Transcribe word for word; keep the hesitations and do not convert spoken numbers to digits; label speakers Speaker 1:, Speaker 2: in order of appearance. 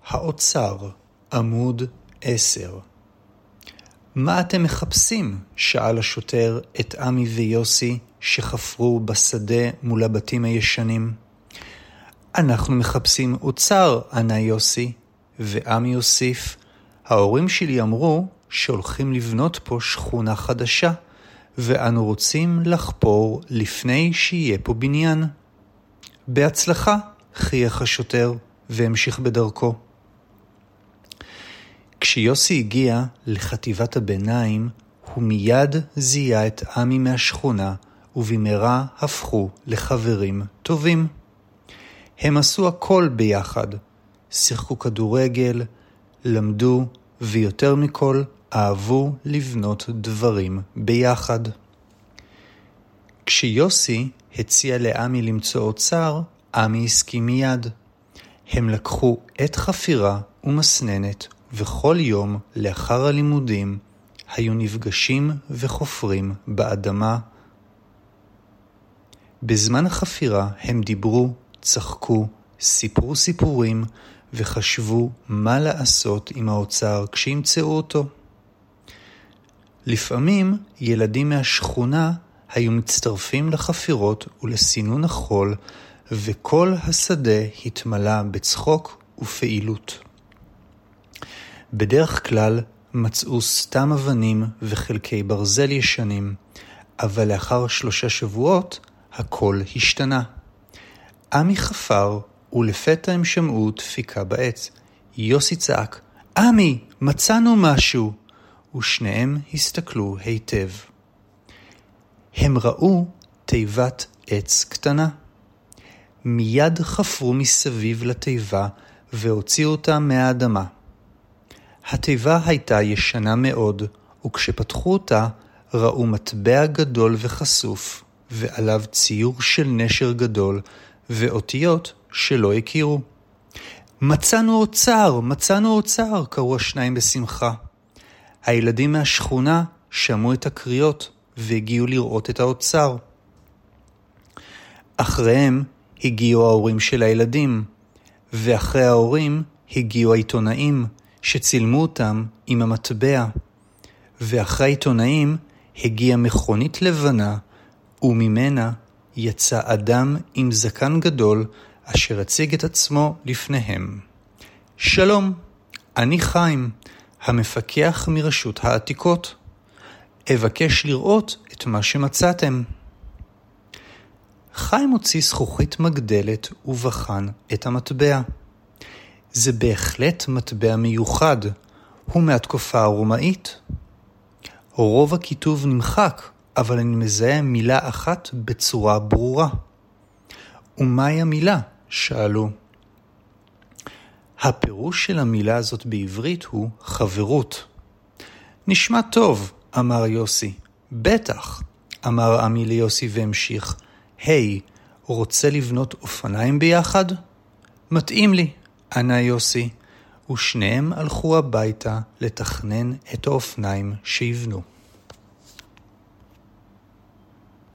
Speaker 1: האוצר, עמוד עשר. מה אתם מחפשים? שאל השוטר את עמי ויוסי שחפרו בשדה מול הבתים הישנים. אנחנו מחפשים אוצר, ענה יוסי, ועמי הוסיף, ההורים שלי אמרו שהולכים לבנות פה שכונה חדשה, ואנו רוצים לחפור לפני שיהיה פה בניין. בהצלחה, חייך השוטר, והמשיך בדרכו. כשיוסי הגיע לחטיבת הביניים, הוא מיד זיהה את עמי מהשכונה, ובמהרה הפכו לחברים טובים. הם עשו הכל ביחד, שיחקו כדורגל, למדו, ויותר מכל אהבו לבנות דברים ביחד. כשיוסי הציע לעמי למצוא אוצר, עמי הסכים מיד. הם לקחו עת חפירה ומסננת, וכל יום לאחר הלימודים היו נפגשים וחופרים באדמה. בזמן החפירה הם דיברו, צחקו, סיפרו סיפורים, וחשבו מה לעשות עם האוצר כשימצאו אותו. לפעמים ילדים מהשכונה היו מצטרפים לחפירות ולסינון החול, וכל השדה התמלא בצחוק ופעילות. בדרך כלל מצאו סתם אבנים וחלקי ברזל ישנים, אבל לאחר שלושה שבועות הכל השתנה. עמי חפר, ולפתע הם שמעו דפיקה בעץ. יוסי צעק, עמי, מצאנו משהו! ושניהם הסתכלו היטב. הם ראו תיבת עץ קטנה. מיד חפרו מסביב לתיבה והוציאו אותה מהאדמה. התיבה הייתה ישנה מאוד, וכשפתחו אותה ראו מטבע גדול וחשוף, ועליו ציור של נשר גדול, ואותיות שלא הכירו. מצאנו אוצר, מצאנו אוצר, קראו השניים בשמחה. הילדים מהשכונה שמעו את הקריאות והגיעו לראות את האוצר. אחריהם הגיעו ההורים של הילדים, ואחרי ההורים הגיעו העיתונאים שצילמו אותם עם המטבע. ואחרי העיתונאים הגיעה מכונית לבנה, וממנה יצא אדם עם זקן גדול אשר הציג את עצמו לפניהם. שלום, אני חיים, המפקח מרשות העתיקות. אבקש לראות את מה שמצאתם. חיים הוציא זכוכית מגדלת ובחן את המטבע. זה בהחלט מטבע מיוחד, הוא מהתקופה הרומאית. רוב הכיתוב נמחק, אבל אני מזהה מילה אחת בצורה ברורה. ומהי המילה? שאלו. הפירוש של המילה הזאת בעברית הוא חברות. נשמע טוב, אמר יוסי. בטח, אמר עמי ליוסי והמשיך. היי, רוצה לבנות אופניים ביחד? מתאים לי, ענה יוסי, ושניהם הלכו הביתה לתכנן את האופניים שיבנו.